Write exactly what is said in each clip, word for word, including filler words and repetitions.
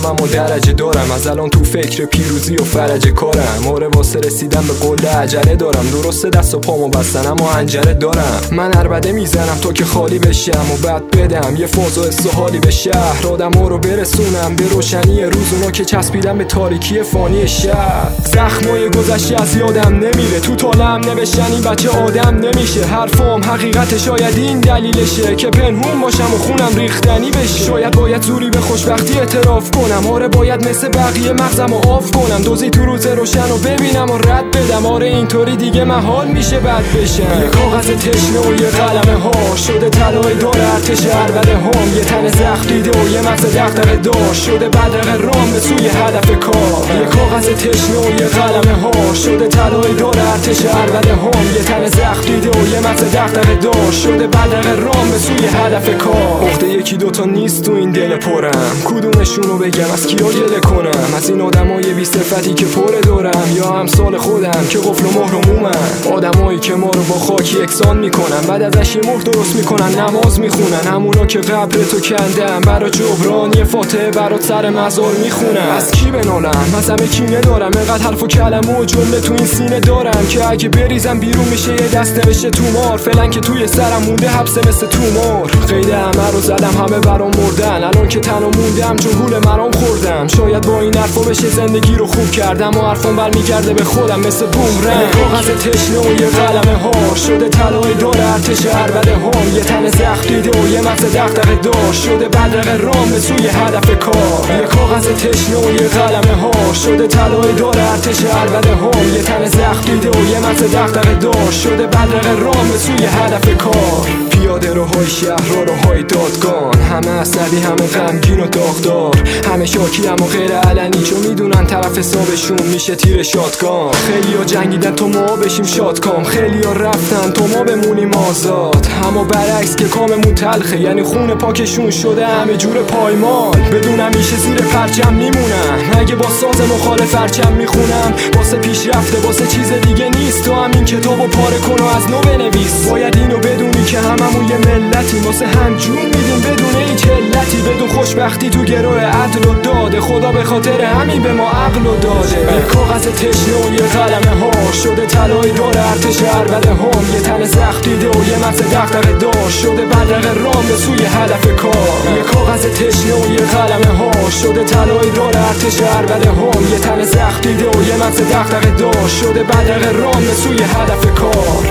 خودم اما درجه دارم، از الان تو فکر پیروزی و فرج کارم. آره واسه رسیدن به قله عجله دارم، درسته دست و پامو بستن اما انجره دارم. من عربده میزنم تا که خالی بشم و بعد بدم یه فاز و استحالی به شهر، آدما رو برسونم به روشنی روز، اونا که چسبیدن به تاریکی فانی شهر. زخمای گذشته از یادم نمیره، تو طالم نوشتن این بچه آدم نمیشه. حرفام حقیقت، شاید این دلیلشه که پنهون باشم و خونم ریختنی بشه. شاید باید زوری به خوشبختی اعتراف کنم، آره باید مثل بقیه مغزم رو آف کنم، دوزی تو روز روشن رو ببینم و رد بدم. آره اینطوری دیگه محال میشه بد بشم. یه کاغذ تشنه و یه قلمه ها شده طلای دور ارتش عربده هم، یه تن زخم دیده و یه مغز دغدغه دار شده بدرق رام به سوی هدف کار. یه کاغذ تشنه و یه قلمه ها شده طلای دور ارتش عربده هم، یه تن زخم دیده و یه مغز دغدغه دار شده بدرق رام به سوی هدف کار. عهده یکی دوتا نیست تو این دل پرم، کدومشونو بگم، از کیا گله کنم؟ از این آدمای بی صفتی که پر دورم، یا امثال خودم که قفل و مهر و مومن؟ آدمایی که ما رو با خاک یکسان میکنن، بعد ازش یه مهر درست میکنن، نماز میخونن. همونا که قبر تو کندم برا جبران یه فاتحه برات سر مزار میخونن. از کی بنالم؟ از همه کینه دارم، اینقدر حرف و کلمه و جمله تو این سینه دارم که اگه بریزم بیرون میشه یه دست نوشته تومار. فعلا که توی سرم مونده حبسه مثل تومار. قید همه رو زدم، همه برام مردن، الان که تنها موندم چون گول مرام خوردم. شاید با این حرفا بشه زندگی رو خوب کردم و حرفام برمیگرده به خودم مثل بومرنگ. کاغذ تشنه و یه قلمه ها شده طلای دور ارتش عربده هم، یه تن زخم دیده و یه مغز دغدغه دار شده بدرق رام به سوی هدف کار. یه کاغذ تشنه و یه قلمه ها شده طلای دور ارتش عربده هم، یه تن زخم دیده و یه مغز دغدغه دار شده بدرق رام به سوی هدف کار. پیاده روهای شهر روهای دادگان، همه عصبی، همه غمگین و داغدار، همه شاکی اما غیر علنی، چون میدونن طرف حسابشون میشه تیر شاتگان. خیلیا جنگیدن تا ما بشیم شادکام، خیلیا رفتن تا ما بمونیم آزاد، اما برعکس که کاممون تلخه، یعنی خون پاکشون شده همه جور پایمال. بدونم میشه زیر پرچم میمونم، اگه با ساز مخالف پرچم میخونم، واسه پیشرفته واسه چیز دیگه نیست، تو همین کتابو پاره کن و از نو بنویس. باید اینو بدونی که هممون یه ملتی، واسه هم جون میدیم بدون هیچ علتی، بدون خوشبختی تو گروه عدل و داده، خدا به خاطر همین به ما عقل و داده. یه کاغذ تشنه و یه قلمه ها شده طلای دور ارتش عربده هم، یه تن زخم دیده و یه مغز دغدغه دار شده بدرق رام به سوی هدف کار. یه کاغذ تشنه و یه قلمه ها شده طلای دور ارتش عربده هم، یه تن زخم دیده و یه مغز دغدغه دار شده بدرق رام به سوی هدف کار.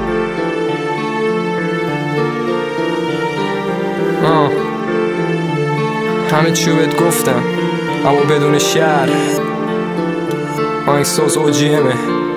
آه. همه چیو بهت گفتم اما بدون شعر. آهنگساز او جی امه.